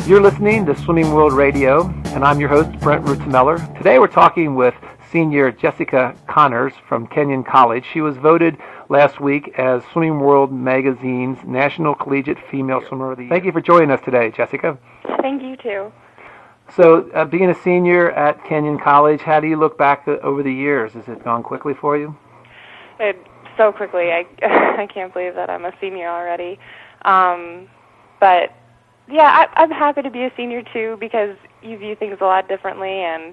You're listening to Swimming World Radio, and I'm your host, Brent Rutzemeller. Today we're talking with senior Jessica Connors from Kenyon College. She was voted last week as Swimming World Magazine's National Collegiate Female Swimmer of the Year. Thank you for joining us today, Jessica. Thank you, too. So, being a senior at Kenyon College, how do you look back over the years? Has it gone quickly for you? So quickly. I can't believe that I'm a senior already. But yeah, I'm happy to be a senior too, because you view things a lot differently, and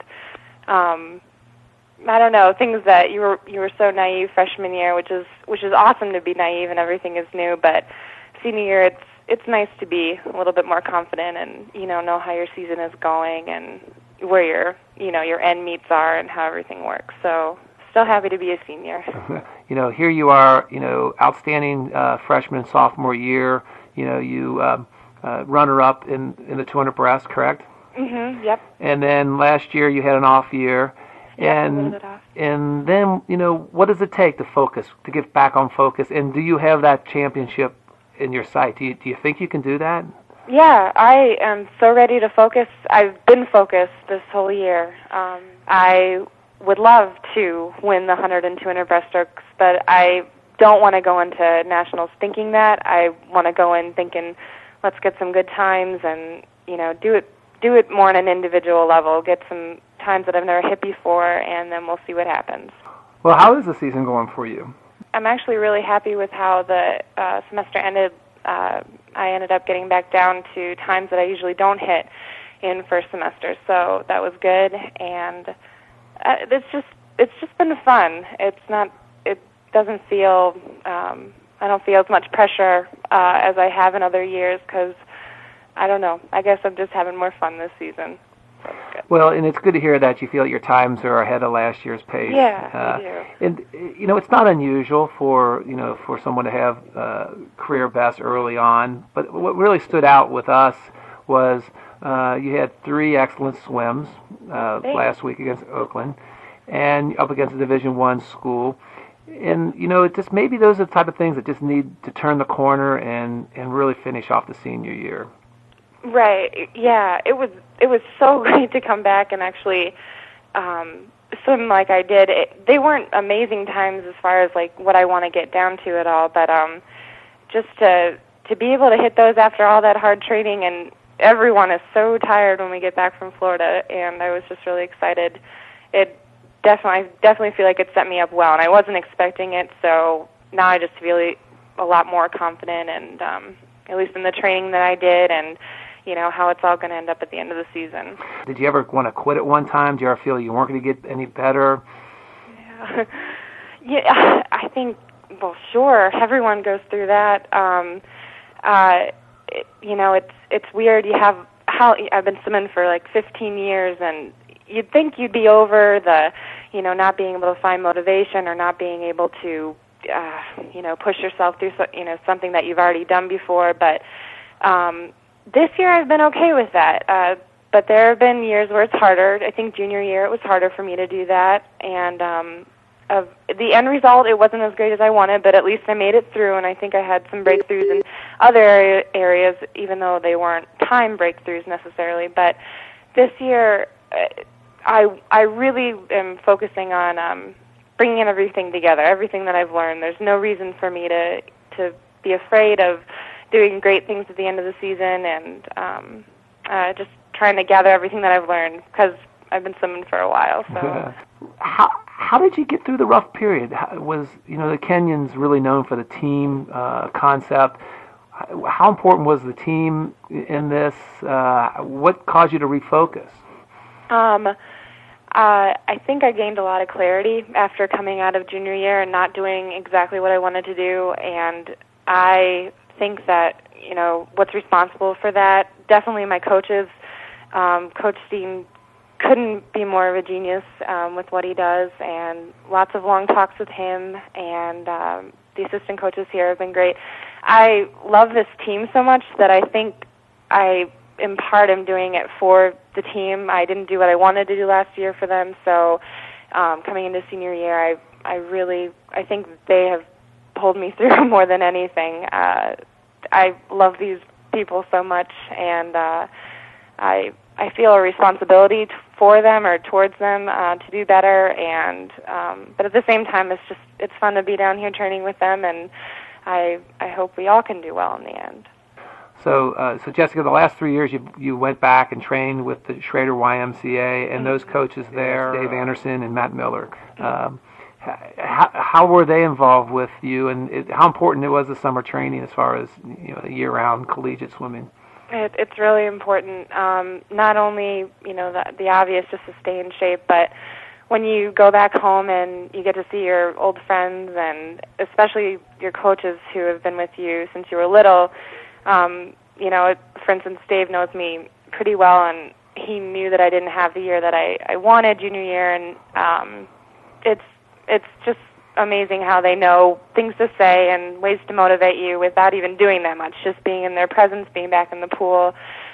I don't know, things that you were so naive freshman year, which is awesome to be naive and everything is new. But senior year, it's nice to be a little bit more confident and know how your season is going and where your end meets are and how everything works. So still happy to be a senior. Here you are, outstanding freshman and sophomore year. You runner-up in the 200 breast, correct? Mm-hmm, yep. And then last year you had an off year. Yep, a little bit off. And then, what does it take to focus, to get back on focus? And do you have that championship in your sight? Do you think you can do that? Yeah, I am so ready to focus. I've been focused this whole year. I would love to win the 100 and 200 breaststrokes, but I don't want to go into nationals thinking that. I want to go in thinking, let's get some good times and do it more on an individual level. Get some times that I've never hit before, and then we'll see what happens. Well, how is the season going for you? I'm actually really happy with how the semester ended. I ended up getting back down to times that I usually don't hit in first semester, so that was good. And it's just been fun. It doesn't feel. I don't feel as much pressure as I have in other years because, I don't know, I guess I'm just having more fun this season. So it's good. Well, and it's good to hear that you feel your times are ahead of last year's pace. Yeah, I do. And, it's not unusual for someone to have career best early on, but what really stood out with us was you had 3 excellent swims last week against Oakland and up against a Division I school. And, just maybe those are the type of things that just need to turn the corner and really finish off the senior year. Right. Yeah. It was so great to come back and actually swim like I did. They weren't amazing times as far as like what I want to get down to at all, but just to be able to hit those after all that hard training, and everyone is so tired when we get back from Florida, and I was just really excited. I definitely feel like it set me up well, and I wasn't expecting it, so now I just feel a lot more confident, and at least in the training that I did, and how it's all going to end up at the end of the season. Did you ever want to quit at one time? Did you ever feel you weren't going to get any better? Yeah, I think, well, sure, everyone goes through that. It's weird. I've been swimming for like 15 years, and you'd think you'd be over the, not being able to find motivation or not being able to, push yourself through, something that you've already done before. But this year I've been okay with that. But there have been years where it's harder. I think junior year it was harder for me to do that. And of the end result, it wasn't as great as I wanted, but at least I made it through, and I think I had some breakthroughs in other areas, even though they weren't time breakthroughs necessarily. But this year, I really am focusing on bringing everything together, everything that I've learned. There's no reason for me to be afraid of doing great things at the end of the season, and just trying to gather everything that I've learned, because I've been swimming for a while. So, how did you get through the rough period? Was the Kenyon's really known for the team concept? How important was the team in this? What caused you to refocus? I think I gained a lot of clarity after coming out of junior year and not doing exactly what I wanted to do, and I think that, what's responsible for that, definitely my coaches. Coach Steen couldn't be more of a genius with what he does, and lots of long talks with him, and the assistant coaches here have been great. I love this team so much that I think I in part am doing it for the team. I didn't do what I wanted to do last year for them, so coming into senior year, I think they have pulled me through more than anything. I love these people so much, and I feel a responsibility for them or towards them to do better, and but at the same time, it's fun to be down here training with them, and I hope we all can do well in the end. So, Jessica, the last 3 years you went back and trained with the Schrader YMCA, and those coaches there, Dave Anderson and Matt Miller. How were they involved with you, and how important it was the summer training as far as the year-round collegiate swimming? It's really important. Not only the obvious, just to stay in shape, but when you go back home and you get to see your old friends, and especially your coaches who have been with you since you were little. For instance, Dave knows me pretty well, and he knew that I didn't have the year that I wanted junior year, and it's just amazing how they know things to say and ways to motivate you without even doing that much, just being in their presence, being back in the pool,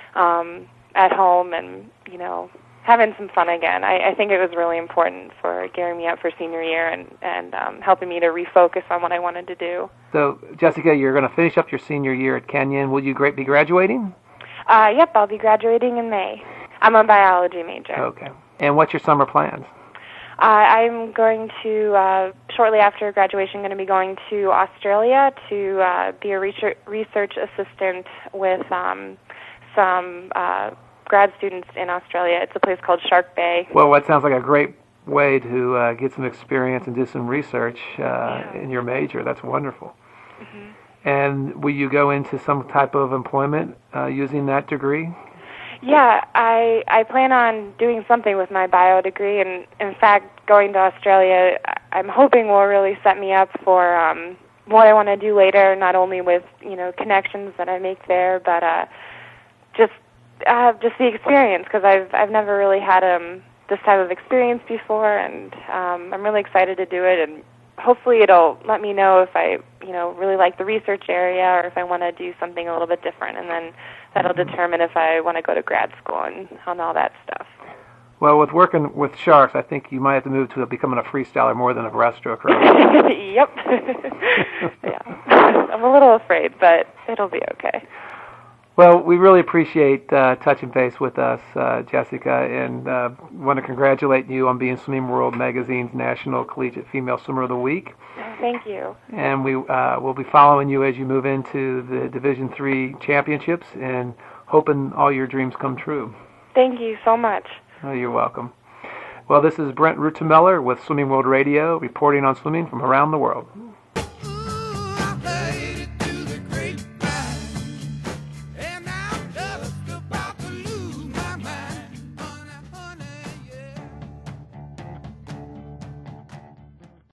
at home, and having some fun again. I think it was really important for gearing me up for senior year and helping me to refocus on what I wanted to do. So, Jessica, you're going to finish up your senior year at Kenyon. Will you be graduating? Yep, I'll be graduating in May. I'm a biology major. Okay. And what's your summer plans? I'm going to, shortly after graduation, going to be going to Australia to be a research assistant with some grad students in Australia. It's a place called Shark Bay. Well, that sounds like a great way to get some experience and do some research in your major. That's wonderful. Mm-hmm. And will you go into some type of employment using that degree? Yeah, I plan on doing something with my bio degree, and in fact, going to Australia, I'm hoping will really set me up for what I want to do later, not only with connections that I make there, but just the experience, because I've never really had this type of experience before, and I'm really excited to do it, and hopefully it'll let me know if I really like the research area or if I want to do something a little bit different, and then that'll determine if I want to go to grad school and all that stuff. Well, with working with sharks, I think you might have to move to becoming a freestyler more than a breaststroker. Yep. Yeah. I'm a little afraid, but it'll be okay. Well, we really appreciate touching base with us, Jessica, and want to congratulate you on being Swimming World Magazine's National Collegiate Female Swimmer of the Week. Thank you. And we will be following you as you move into the Division III championships and hoping all your dreams come true. Thank you so much. Oh, you're welcome. Well, this is Brent Rutemeller with Swimming World Radio, reporting on swimming from around the world.